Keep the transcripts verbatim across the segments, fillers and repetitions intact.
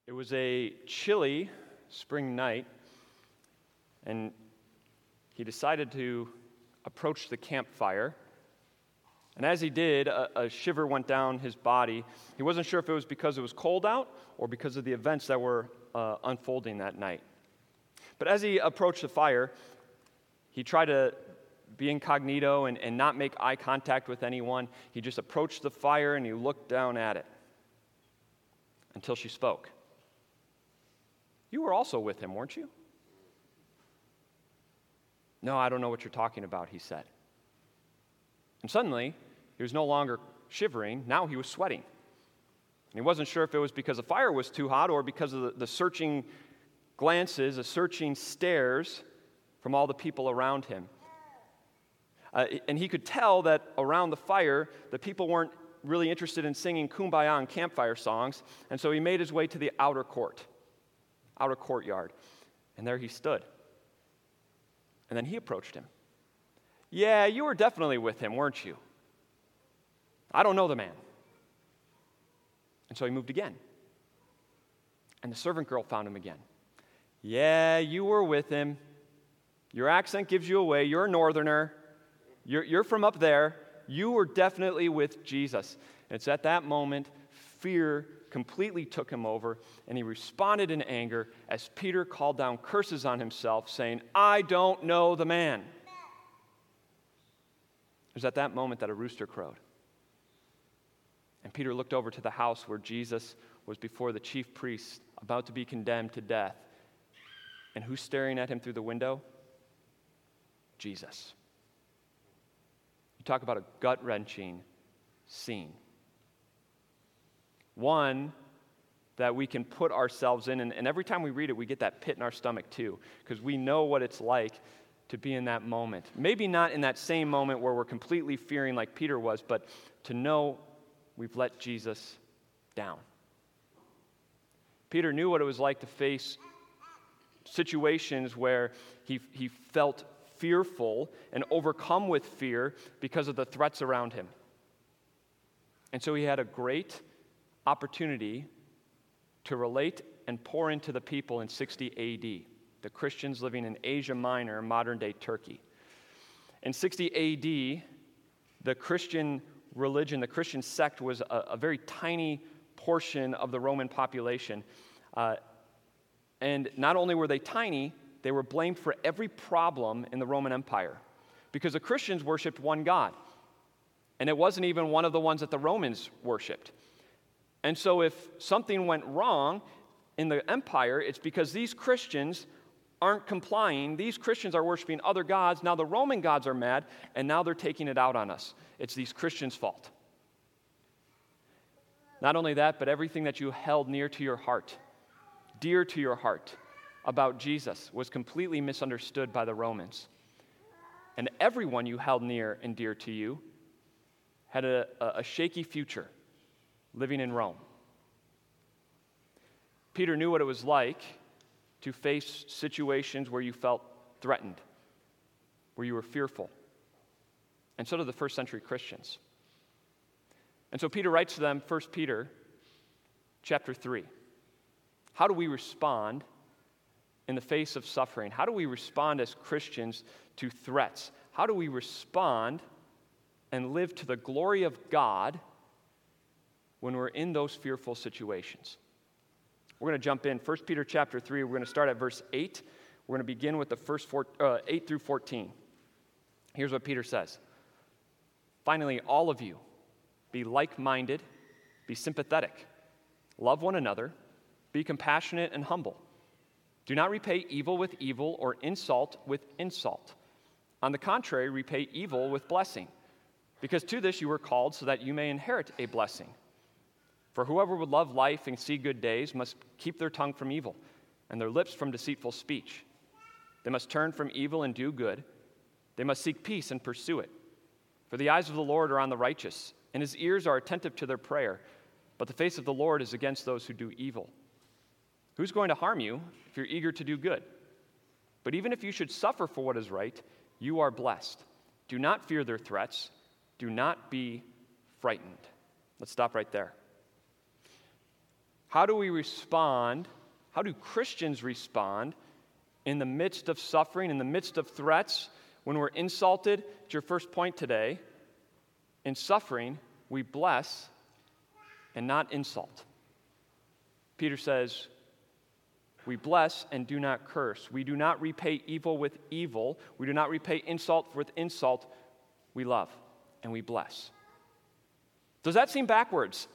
It was a chilly spring night, and he decided to approach the campfire. And as he did, a, a shiver went down his body. He wasn't sure if it was because it was cold out or because of the events that were uh, unfolding that night. But as he approached the fire, he tried to be incognito and, and not make eye contact with anyone. He just approached the fire and he looked down at it until she spoke. You were also with him, weren't you? No, I don't know what you're talking about, he said. And suddenly, he was no longer shivering. Now he was sweating. And he wasn't sure if it was because the fire was too hot or because of the, the searching glances, the searching stares from all the people around him. Uh, and he could tell that around the fire, the people weren't really interested in singing Kumbaya and campfire songs, and so he made his way to the outer court, outer courtyard, and there he stood. And then he approached him. Yeah, you were definitely with him, weren't you? I don't know the man. And so he moved again. And the servant girl found him again. Yeah, you were with him. Your accent gives you away. You're a northerner. You're, you're from up there. You were definitely with Jesus. And it's at that moment, fear completely took him over, and he responded in anger as Peter called down curses on himself, saying, I don't know the man. It was at that moment that a rooster crowed. And Peter looked over to the house where Jesus was before the chief priests, about to be condemned to death. And who's staring at him through the window? Jesus. You talk about a gut-wrenching scene. One that we can put ourselves in, and, and every time we read it, we get that pit in our stomach too, because we know what it's like to be in that moment. Maybe not in that same moment where we're completely fearing like Peter was, but to know we've let Jesus down. Peter knew what it was like to face situations where he, he felt fearful and overcome with fear because of the threats around him. And so he had a great opportunity to relate and pour into the people in sixty A D, the Christians living in Asia Minor, modern-day Turkey. In sixty A D, the Christian religion, the Christian sect was a, a very tiny portion of the Roman population. Uh, and not only were they tiny, they were blamed for every problem in the Roman Empire because the Christians worshipped one God. And it wasn't even one of the ones that the Romans worshipped. And so if something went wrong in the empire, it's because these Christians aren't complying. These Christians are worshiping other gods. Now the Roman gods are mad, and now they're taking it out on us. It's these Christians' fault. Not only that, but everything that you held near to your heart, dear to your heart, about Jesus was completely misunderstood by the Romans. And everyone you held near and dear to you had a, a shaky future living in Rome. Peter knew what it was like to face situations where you felt threatened, where you were fearful. And so did the first century Christians. And so Peter writes to them, First Peter chapter three. How do we respond in the face of suffering? How do we respond as Christians to threats? How do we respond and live to the glory of God when we're in those fearful situations? We're going to jump in. First Peter chapter three, we're going to start at verse eight. We're going to begin with the first four, uh, eight through fourteen. Here's what Peter says. Finally, all of you, be like-minded, be sympathetic, love one another, be compassionate and humble. Do not repay evil with evil or insult with insult. On the contrary, repay evil with blessing, because to this you were called so that you may inherit a blessing. For whoever would love life and see good days must keep their tongue from evil and their lips from deceitful speech. They must turn from evil and do good. They must seek peace and pursue it. For the eyes of the Lord are on the righteous, and his ears are attentive to their prayer. But the face of the Lord is against those who do evil. Who's going to harm you if you're eager to do good? But even if you should suffer for what is right, you are blessed. Do not fear their threats. Do not be frightened. Let's stop right there. How do we respond? How do Christians respond in the midst of suffering, in the midst of threats, when we're insulted? It's your first point today. In suffering, we bless and not insult. Peter says, we bless and do not curse. We do not repay evil with evil. We do not repay insult with insult. We love and we bless. Does that seem backwards?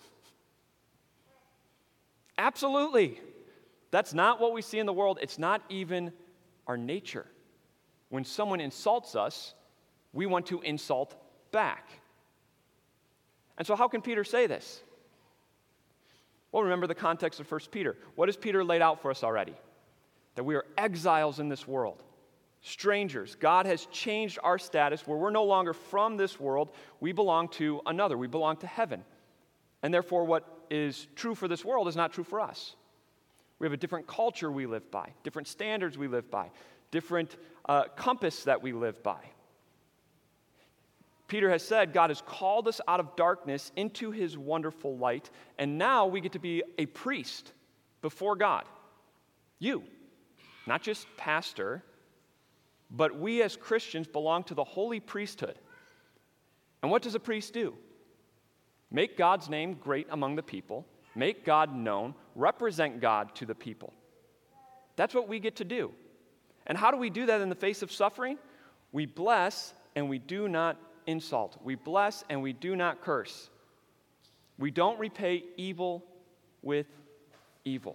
Absolutely. That's not what we see in the world. It's not even our nature. When someone insults us, we want to insult back. And so how can Peter say this? Well, remember the context of First Peter. What has Peter laid out for us already? That we are exiles in this world, strangers. God has changed our status where we're no longer from this world. We belong to another. We belong to heaven. And therefore, what is true for this world is not true for us. We have a different culture we live by, different standards we live by, different uh, compass that we live by. Peter has said God has called us out of darkness into his wonderful light, and now we get to be a priest before God. You, not just pastor, but we as Christians belong to the holy priesthood. And what does a priest do? Make God's name great among the people, make God known, represent God to the people. That's what we get to do. And how do we do that in the face of suffering? We bless and we do not insult. We bless and we do not curse. We don't repay evil with evil.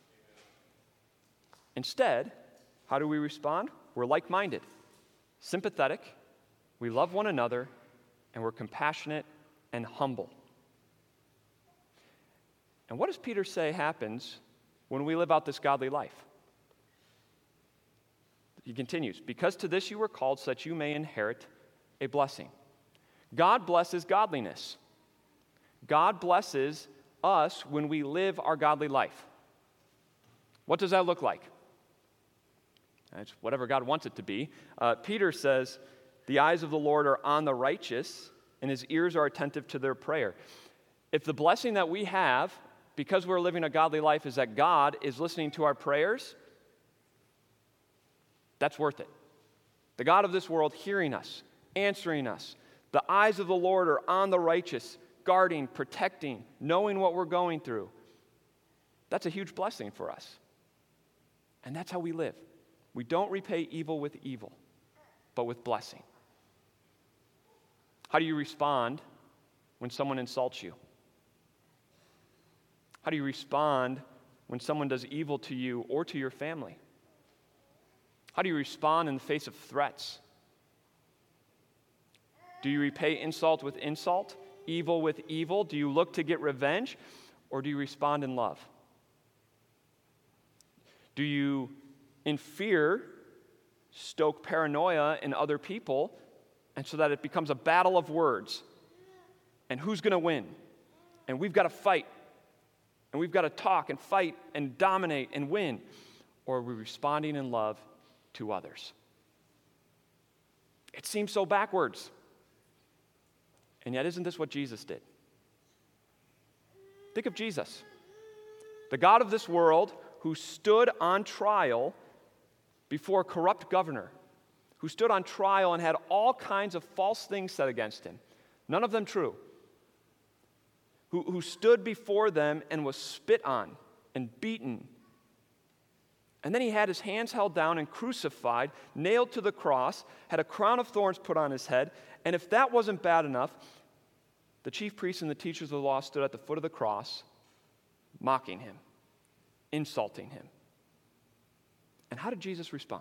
Instead, how do we respond? We're like-minded, sympathetic, we love one another, and we're compassionate and humble. And what does Peter say happens when we live out this godly life? He continues, because to this you were called so that you may inherit a blessing. God blesses godliness. God blesses us when we live our godly life. What does that look like? It's whatever God wants it to be. Uh, Peter says, the eyes of the Lord are on the righteous, and his ears are attentive to their prayer. If the blessing that we have, because we're living a godly life, is that God is listening to our prayers, that's worth it. The God of this world hearing us, answering us. The eyes of the Lord are on the righteous, guarding, protecting, knowing what we're going through. That's a huge blessing for us. And that's how we live. We don't repay evil with evil, but with blessing. How do you respond when someone insults you? How do you respond when someone does evil to you or to your family? How do you respond in the face of threats? Do you repay insult with insult, evil with evil? Do you look to get revenge, or do you respond in love? Do you, in fear, stoke paranoia in other people, and so that it becomes a battle of words? And who's going to win? And we've got to fight. And we've got to talk and fight and dominate and win. Or are we responding in love to others? It seems so backwards. And yet, isn't this what Jesus did? Think of Jesus, the God of this world who stood on trial before a corrupt governor, who stood on trial and had all kinds of false things said against him, none of them true, who, who stood before them and was spit on and beaten. And then he had his hands held down and crucified, nailed to the cross, had a crown of thorns put on his head, and if that wasn't bad enough, the chief priests and the teachers of the law stood at the foot of the cross, mocking him, insulting him. And how did Jesus respond?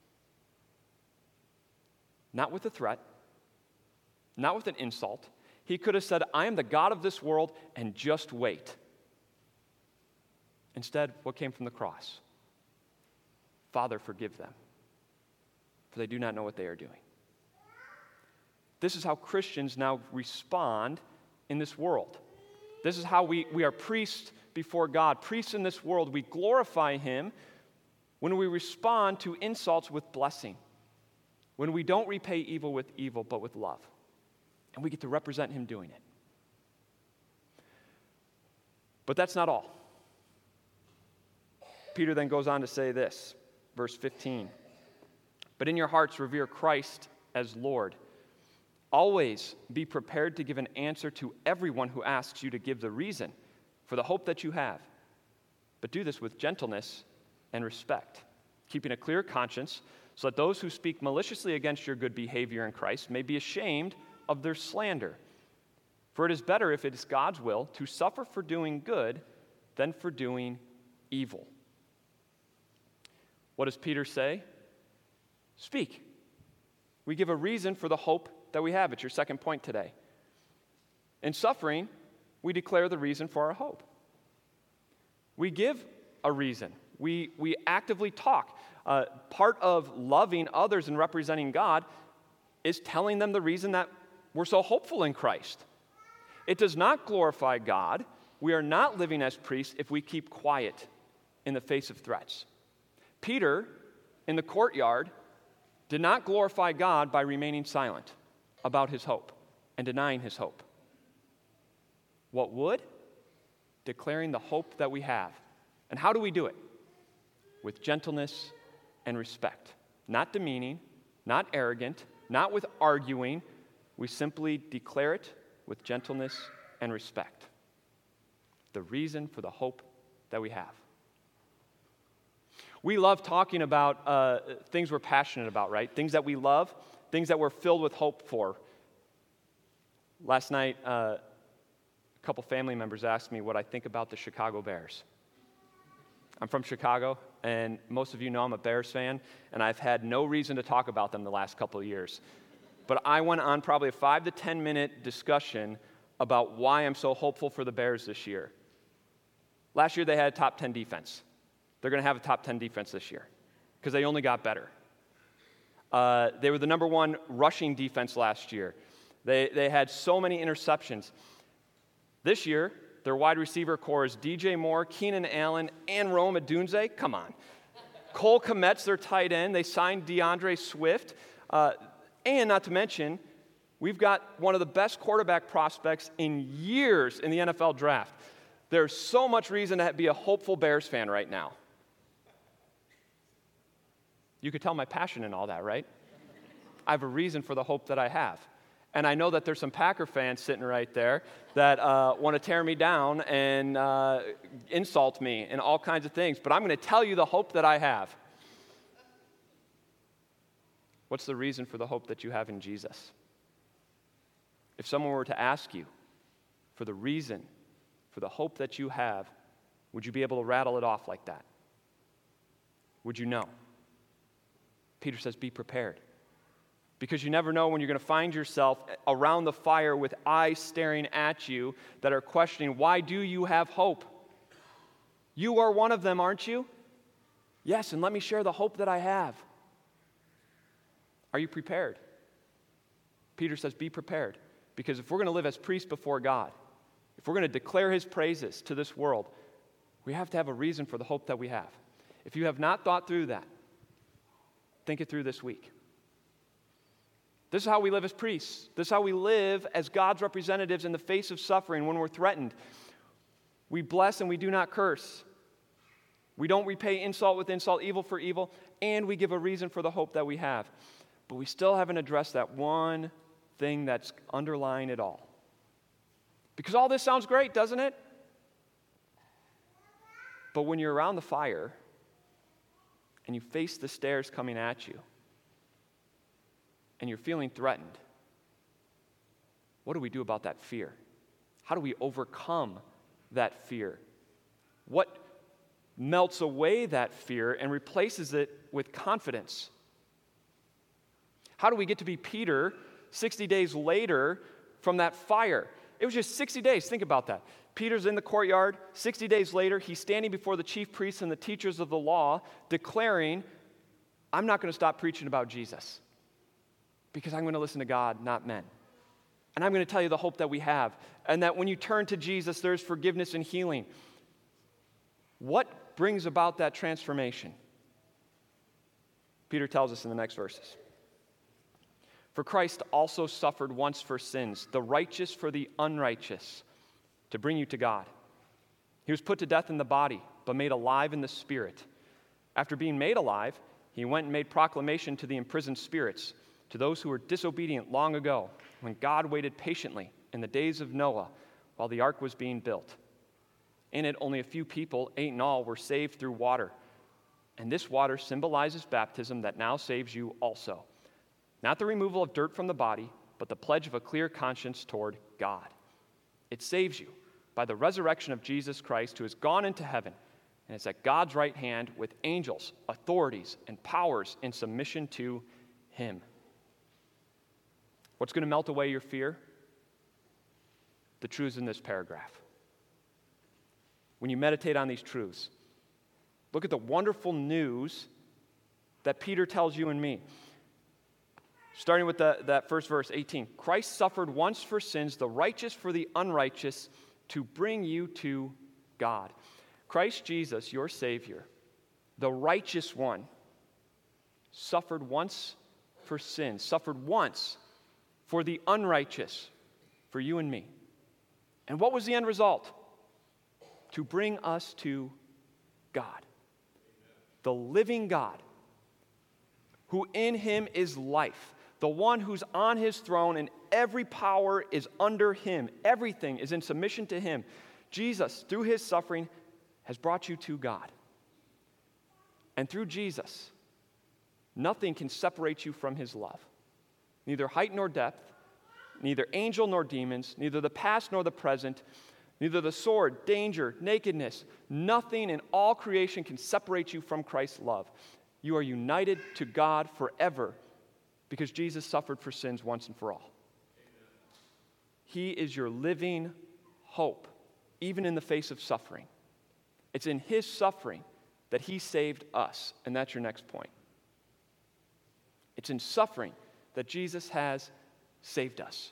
Not with a threat, not with an insult. He could have said, I am the God of this world, and just wait. Instead, what came from the cross? Father, forgive them, for they do not know what they are doing. This is how Christians now respond in this world. This is how we, we are priests before God, priests in this world. We glorify him when we respond to insults with blessing, when we don't repay evil with evil, but with love. And we get to represent him doing it. But that's not all. Peter then goes on to say this, verse fifteen. But in your hearts revere Christ as Lord. Always be prepared to give an answer to everyone who asks you to give the reason for the hope that you have. But do this with gentleness and respect, keeping a clear conscience, so that those who speak maliciously against your good behavior in Christ may be ashamed of their slander. For it is better, if it is God's will, to suffer for doing good than for doing evil. What does Peter say? Speak. We give a reason for the hope that we have. It's your second point today. In suffering, we declare the reason for our hope. We give a reason. We, we actively talk. Uh, part of loving others and representing God is telling them the reason that we're so hopeful in Christ. It does not glorify God. We are not living as priests if we keep quiet in the face of threats. Peter, in the courtyard, did not glorify God by remaining silent about his hope and denying his hope. What would? Declaring the hope that we have. And how do we do it? With gentleness and respect. Not demeaning, not arrogant, not with arguing. We simply declare it with gentleness and respect. The reason for the hope that we have. We love talking about uh, things we're passionate about, right? Things that we love, things that we're filled with hope for. Last night, uh, a couple family members asked me what I think about the Chicago Bears. I'm from Chicago, and most of you know I'm a Bears fan, and I've had no reason to talk about them the last couple of years. But I went on probably a five to ten minute discussion about why I'm so hopeful for the Bears this year. Last year they had a top ten defense. They're going to have a top ten defense this year because they only got better. Uh, they were the number one rushing defense last year. They, they had so many interceptions. This year, their wide receiver core is D J Moore, Keenan Allen, and Rome Odunze. Come on. Cole Kmet's their tight end. They signed DeAndre Swift. Uh, and not to mention, we've got one of the best quarterback prospects in years in the N F L draft. There's so much reason to be a hopeful Bears fan right now. You could tell my passion in all that, right? I have a reason for the hope that I have. And I know that there's some Packer fans sitting right there that uh, want to tear me down and uh, insult me and all kinds of things. But I'm going to tell you the hope that I have. What's the reason for the hope that you have in Jesus? If someone were to ask you for the reason for the hope that you have, would you be able to rattle it off like that? Would you know? Peter says, be prepared. Because you never know when you're going to find yourself around the fire with eyes staring at you that are questioning, why do you have hope? You are one of them, aren't you? Yes, and let me share the hope that I have. Are you prepared? Peter says, be prepared. Because if we're going to live as priests before God, if we're going to declare his praises to this world, we have to have a reason for the hope that we have. If you have not thought through that, think it through this week. This is how we live as priests. This is how we live as God's representatives in the face of suffering when we're threatened. We bless and we do not curse. We don't repay insult with insult, evil for evil, and we give a reason for the hope that we have. But we still haven't addressed that one thing that's underlying it all. Because all this sounds great, doesn't it? But when you're around the fire and you face the stairs coming at you, and you're feeling threatened, what do we do about that fear? How do we overcome that fear? What melts away that fear and replaces it with confidence? How do we get to be Peter sixty days later from that fire? It was just sixty days. Think about that. Peter's in the courtyard. sixty days later, he's standing before the chief priests and the teachers of the law, declaring, I'm not going to stop preaching about Jesus. Because I'm going to listen to God, not men. And I'm going to tell you the hope that we have. And that when you turn to Jesus, there's forgiveness and healing. What brings about that transformation? Peter tells us in the next verses. For Christ also suffered once for sins, the righteous for the unrighteous, to bring you to God. He was put to death in the body, but made alive in the Spirit. After being made alive, he went and made proclamation to the imprisoned spirits, to those who were disobedient long ago, when God waited patiently in the days of Noah while the ark was being built. In it, only a few people, eight in all, were saved through water. And this water symbolizes baptism that now saves you also. Not the removal of dirt from the body, but the pledge of a clear conscience toward God. It saves you by the resurrection of Jesus Christ, who has gone into heaven and is at God's right hand with angels, authorities, and powers in submission to him. What's going to melt away your fear? The truths in this paragraph. When you meditate on these truths, look at the wonderful news that Peter tells you and me. Starting with the, that first verse, eighteen. Christ suffered once for sins, the righteous for the unrighteous, to bring you to God. Christ Jesus, your Savior, the righteous one, suffered once for sins, suffered once for the unrighteous, for you and me. And what was the end result? To bring us to God, the living God, who in him is life, the one who's on his throne and every power is under him. Everything is in submission to him. Jesus, through his suffering, has brought you to God. And through Jesus, nothing can separate you from his love. Neither height nor depth, neither angel nor demons, neither the past nor the present, neither the sword, danger, nakedness, nothing in all creation can separate you from Christ's love. You are united to God forever because Jesus suffered for sins once and for all. Amen. He is your living hope, even in the face of suffering. It's in his suffering that he saved us, and that's your next point. It's in suffering that Jesus has saved us.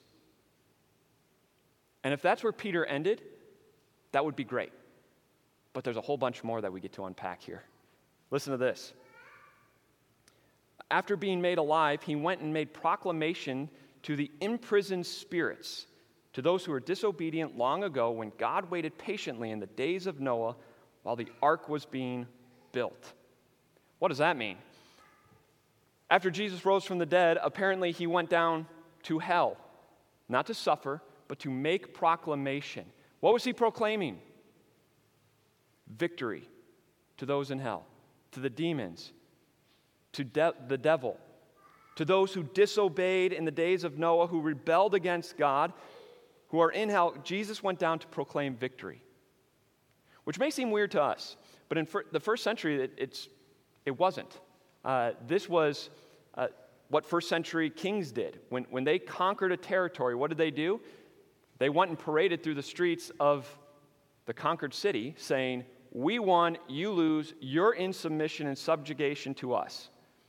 And if that's where Peter ended, that would be great. But there's a whole bunch more that we get to unpack here. Listen to this. After being made alive, he went and made proclamation to the imprisoned spirits, to those who were disobedient long ago when God waited patiently in the days of Noah while the ark was being built. What does that mean? After Jesus rose from the dead, apparently he went down to hell, not to suffer, but to make proclamation. What was he proclaiming? Victory to those in hell, to the demons, to de- the devil, to those who disobeyed in the days of Noah, who rebelled against God, who are in hell. Jesus went down to proclaim victory, which may seem weird to us, but in fir- the first century, it, it's, it wasn't. Uh, this was uh, what first century kings did. When, when they conquered a territory, what did they do? They went and paraded through the streets of the conquered city saying, "We won, you lose, you're in submission and subjugation to us."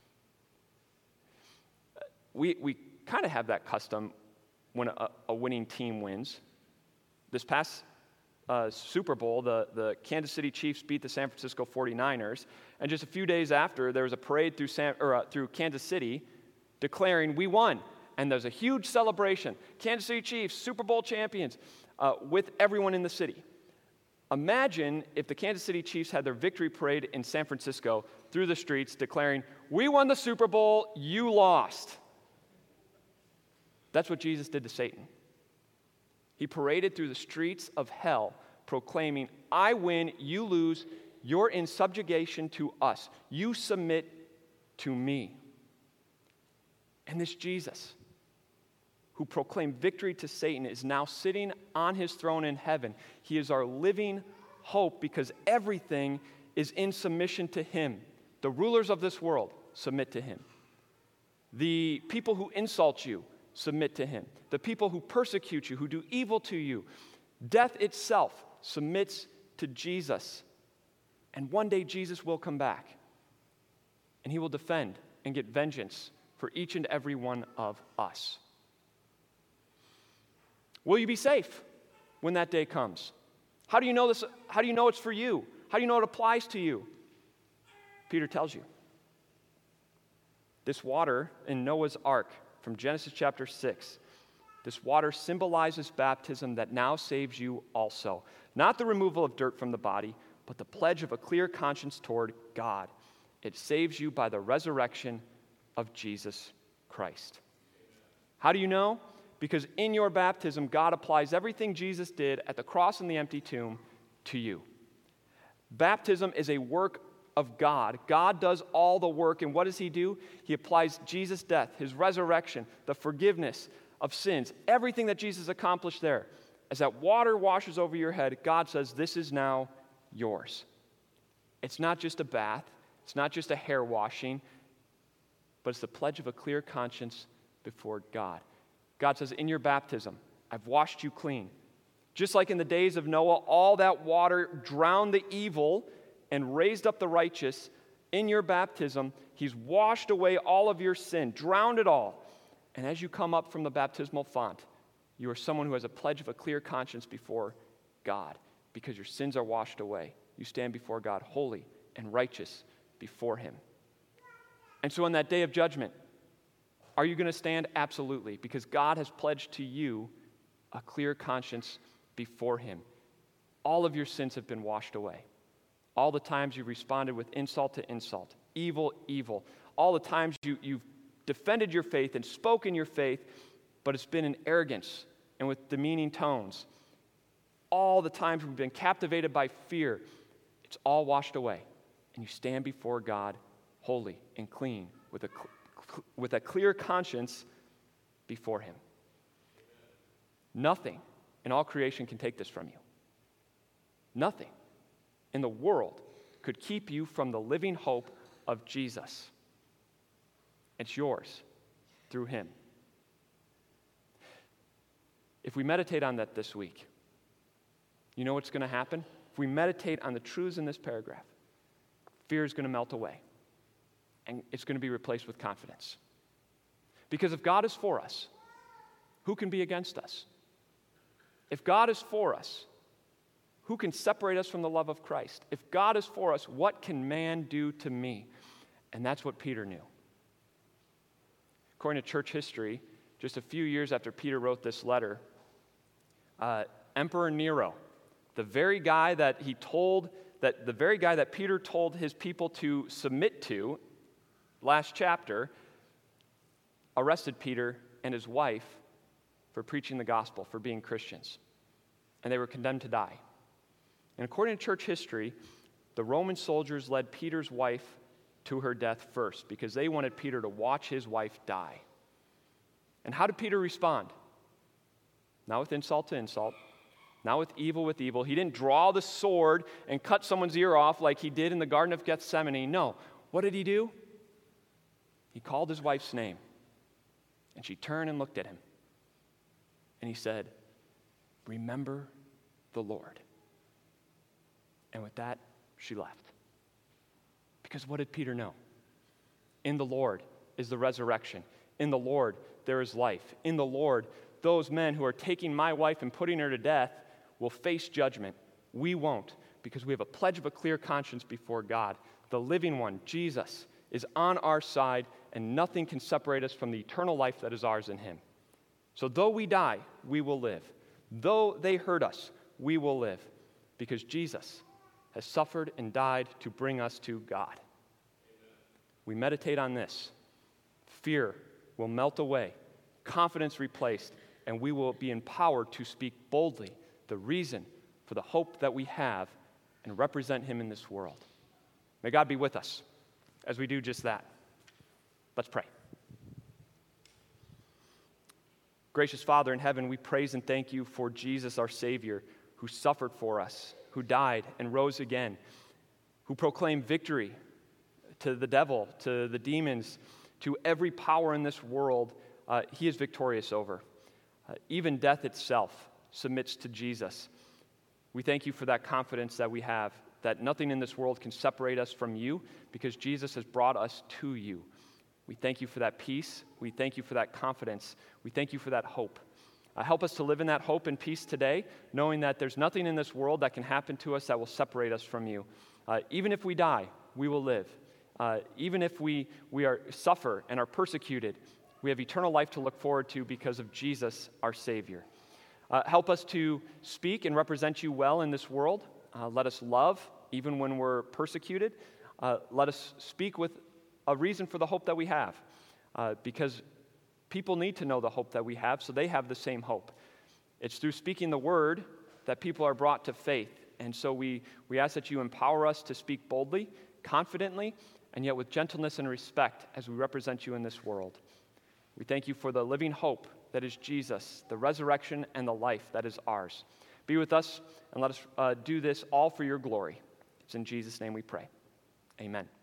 We, we kind of have that custom when a, a winning team wins. This past uh, Super Bowl, the, the Kansas City Chiefs beat the San Francisco forty-niners, and just a few days after, there was a parade through, San, or, uh, through Kansas City declaring, "We won." And there's a huge celebration. Kansas City Chiefs, Super Bowl champions, uh, with everyone in the city. Imagine if the Kansas City Chiefs had their victory parade in San Francisco through the streets declaring, "We won the Super Bowl, you lost." That's what Jesus did to Satan. He paraded through the streets of hell proclaiming, "I win, you lose, you're in subjugation to us. You submit to me." And this Jesus, who proclaimed victory to Satan, is now sitting on his throne in heaven. He is our living hope because everything is in submission to him. The rulers of this world submit to him. The people who insult you submit to him. The people who persecute you, who do evil to you, death itself submits to Jesus. And one day Jesus will come back, and he will defend and get vengeance for each and every one of us. Will you be safe when that day comes? How do you know this? How do you know it's for you? How do you know it applies to you? Peter tells you. This water in Noah's ark from Genesis chapter six, this water symbolizes baptism that now saves you also. Not the removal of dirt from the body, but the pledge of a clear conscience toward God. It saves you by the resurrection of Jesus Christ. How do you know? Because in your baptism, God applies everything Jesus did at the cross and the empty tomb to you. Baptism is a work of God. God does all the work, and what does he do? He applies Jesus' death, his resurrection, the forgiveness of sins, everything that Jesus accomplished there. As that water washes over your head, God says, this is now yours. It's not just a bath. It's not just a hair washing, but it's the pledge of a clear conscience before God. God says, in your baptism, I've washed you clean. Just like in the days of Noah, all that water drowned the evil and raised up the righteous. In your baptism, he's washed away all of your sin, drowned it all. And as you come up from the baptismal font, you are someone who has a pledge of a clear conscience before God because your sins are washed away. You stand before God holy and righteous before him. And so on that day of judgment, are you going to stand? Absolutely, because God has pledged to you a clear conscience before him. All of your sins have been washed away. All the times you've responded with insult to insult, evil, evil. All the times you, you've defended your faith and spoken your faith, but it's been in arrogance and with demeaning tones. All the times we've been captivated by fear, it's all washed away. And you stand before God holy and clean with a, with a clear conscience before him. Nothing in all creation can take this from you. Nothing in the world could keep you from the living hope of Jesus. It's yours through him. If we meditate on that this week, you know what's going to happen? If we meditate on the truths in this paragraph, fear is going to melt away, and it's going to be replaced with confidence. Because if God is for us, who can be against us? If God is for us, who can separate us from the love of Christ? If God is for us, what can man do to me? And that's what Peter knew. According to church history, just a few years after Peter wrote this letter, uh, Emperor Nero, the very guy that he told, that the very guy that Peter told his people to submit to, last chapter, arrested Peter and his wife for preaching the gospel, for being Christians. And they were condemned to die. And according to church history, the Roman soldiers led Peter's wife to her death first because they wanted Peter to watch his wife die. And how did Peter respond? Not with insult to insult, not with evil with evil. He didn't draw the sword and cut someone's ear off like he did in the Garden of Gethsemane. No. What did he do? He called his wife's name, and she turned and looked at him. And he said, "Remember the Lord." And with that, she left. Because what did Peter know? In the Lord is the resurrection. In the Lord, there is life. In the Lord, those men who are taking my wife and putting her to death will face judgment. We won't, because we have a pledge of a clear conscience before God. The living one, Jesus, is on our side, and nothing can separate us from the eternal life that is ours in him. So though we die, we will live. Though they hurt us, we will live, because Jesus has suffered and died to bring us to God. Amen. We meditate on this. Fear will melt away, confidence replaced, and we will be empowered to speak boldly the reason for the hope that we have and represent him in this world. May God be with us as we do just that. Let's pray. Gracious Father in heaven, we praise and thank you for Jesus, our Savior, who suffered for us, who died and rose again, who proclaimed victory to the devil, to the demons, to every power in this world. Uh, he is victorious over. Uh, even death itself submits to Jesus. We thank you for that confidence that we have, that nothing in this world can separate us from you because Jesus has brought us to you. We thank you for that peace. We thank you for that confidence. We thank you for that hope. Uh, help us to live in that hope and peace today, knowing that there's nothing in this world that can happen to us that will separate us from you. Uh, even if we die, we will live. Uh, even if we, we are suffer and are persecuted, we have eternal life to look forward to because of Jesus, our Savior. Uh, help us to speak and represent you well in this world. Uh, let us love even when we're persecuted. Uh, let us speak with a reason for the hope that we have, uh, because people need to know the hope that we have, so they have the same hope. It's through speaking the word that people are brought to faith. And so we, we ask that you empower us to speak boldly, confidently, and yet with gentleness and respect as we represent you in this world. We thank you for the living hope that is Jesus, the resurrection and the life that is ours. Be with us and let us uh, do this all for your glory. It's in Jesus' name we pray. Amen.